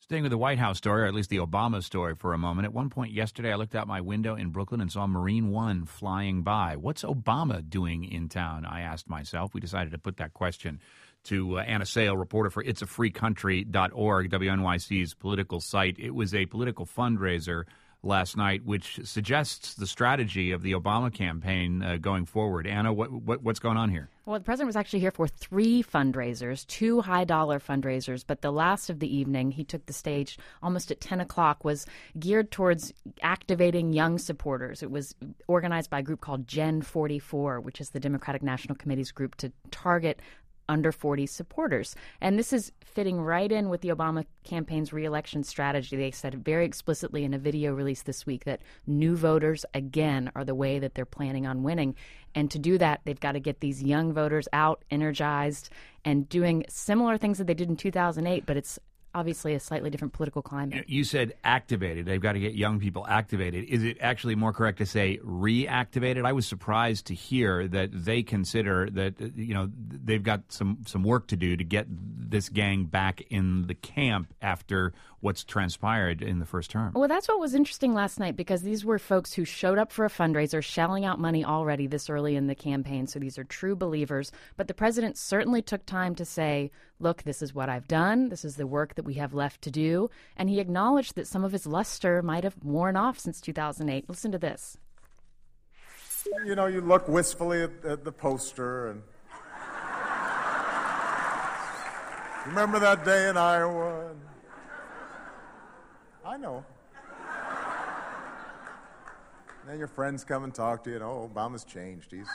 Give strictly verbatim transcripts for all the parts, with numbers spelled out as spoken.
Staying with the White House story, or at least the Obama story for a moment. At one point yesterday, I looked out my window in Brooklyn and saw Marine One flying by. What's Obama doing in town? I asked myself. We decided to put that question to uh, Anna Sale, reporter for its a free country dot org, W N Y C's political site. It was a political fundraiser last night, which suggests the strategy of the Obama campaign uh, going forward. Anna, what, what what's going on here? Well, the president was actually here for three fundraisers, two high-dollar fundraisers, but the last of the evening, he took the stage almost at ten o'clock, was geared towards activating young supporters. It was organized by a group called Gen forty-four, which is the Democratic National Committee's group to target under forty supporters. And this is fitting right in with the Obama campaign's re-election strategy. They said very explicitly in a video released this week that new voters, again, are the way that they're planning on winning. And to do that, they've got to get these young voters out, energized, and doing similar things that they did in two thousand eight, but it's obviously a slightly different political climate. You said activated. They've got to get young people activated. Is it actually more correct to say reactivated? I was surprised to hear that they consider that, you know, they've got some, some work to do to get this gang back in the camp after what's transpired in the first term. Well, that's what was interesting last night, because these were folks who showed up for a fundraiser, shelling out money already this early in the campaign. So these are true believers. But the president certainly took time to say, look, this is what I've done. This is the work that we have left to do. And he acknowledged that some of his luster might have worn off since two thousand eight. Listen to this. You know, you look wistfully at, at the poster and remember that day in Iowa? And I know. And then your friends come and talk to you, and oh, Obama's changed. He's...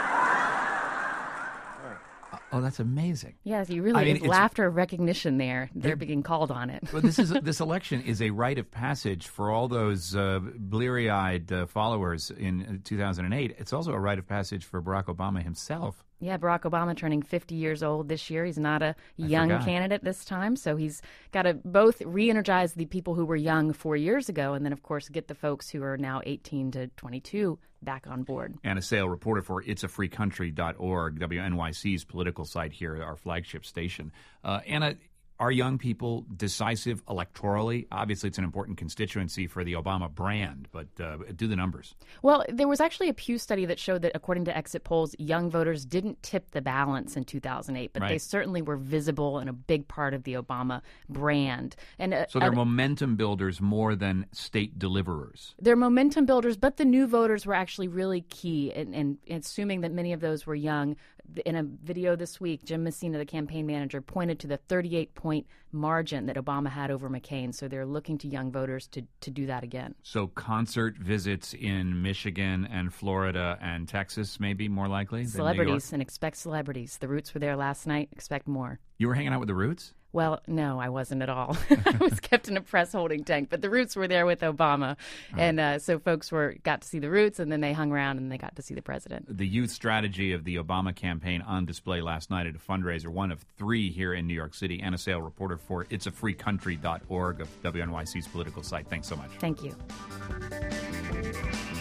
Oh, that's amazing. Yes, you really I mean, is laughter of recognition there. They're being called on it. Well, this is this election is a rite of passage for all those uh, bleary-eyed uh, followers in two thousand eight. It's also a rite of passage for Barack Obama himself. Yeah, Barack Obama turning fifty years old this year. He's not a young candidate this time, so he's got to both re-energize the people who were young four years ago and then, of course, get the folks who are now eighteen to twenty-two back on board. Anna Sale, reporter for its a free country dot org, W N Y C's political site here, our flagship station. Uh, Anna, are young people decisive electorally? Obviously, it's an important constituency for the Obama brand, but uh, do the numbers. Well, there was actually a Pew study that showed that, according to exit polls, young voters didn't tip the balance in two thousand eight, but right. They certainly were visible and a big part of the Obama brand. And uh, So they're uh, momentum builders more than state deliverers. They're momentum builders, but the new voters were actually really key. And, and, and assuming that many of those were young, in a video this week, Jim Messina, the campaign manager, pointed to the thirty-eight point margin that Obama had over McCain. So they're looking to young voters to, to do that again. So concert visits in Michigan and Florida and Texas may be more likely? Celebrities, and expect celebrities. The Roots were there last night. Expect more. You were hanging out with the Roots? Well, no, I wasn't at all. I was kept in a press holding tank, but the Roots were there with Obama. Oh. And uh, so folks were got to see the Roots, and then they hung around and they got to see the president. The youth strategy of the Obama campaign on display last night at a fundraiser, one of three here in New York City. Anna Sale, reporter for its a free country dot org of W N Y C's political site. Thanks so much. Thank you.